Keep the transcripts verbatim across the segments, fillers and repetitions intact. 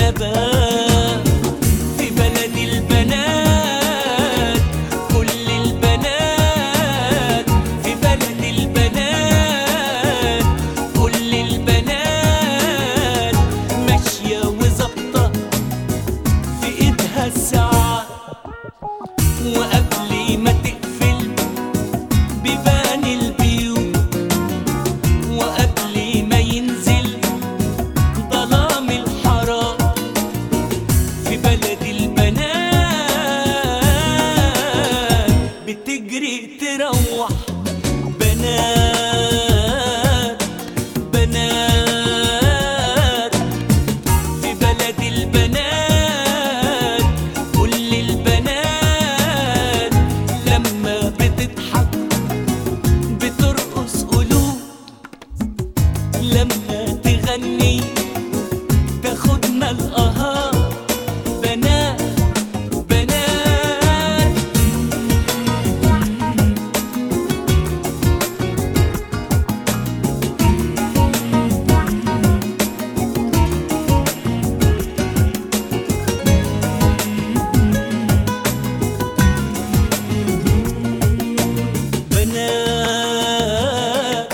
النبات. في بلد البنات كل البنات، في بلد البنات كل البنات ماشية وظابطة في ايدها الساعات. وقبل ما تقفل بيبان البيوت، وقبل ما ينزل ظلام الحرام، في بلد البنات بتجري تروح بنات بنات. في بلد البنات كل البنات لما بتضحك بترقص قلوب، لما تغني تاخدنا القهار. بنات بنات بنات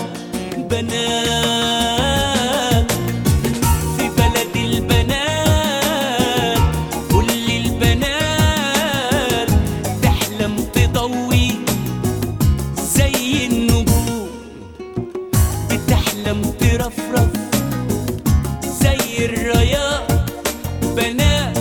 بنات. في بلد البنات كل البنات تحلم تضوي زي النجوم، بتحلم ترفرف زي الرياض. بنات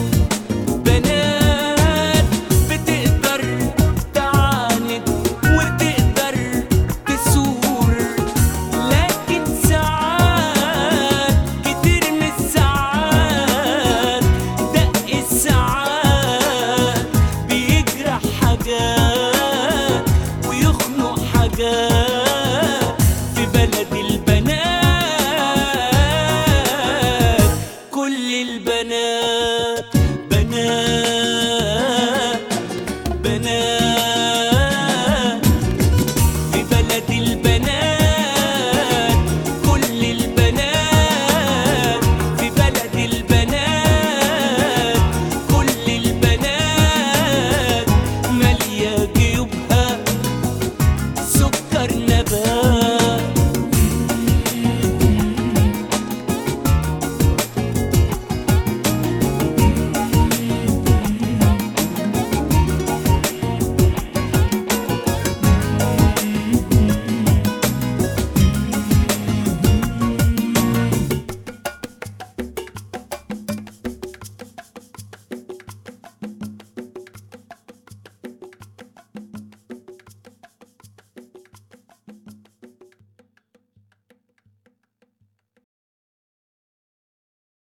بنات بتقدر تعاند وتقدر تثور، لكن ساعات كتير من الساعات دق الساعات بيجرح حاجات ويخنق حاجات. في بلد البنات كل البنات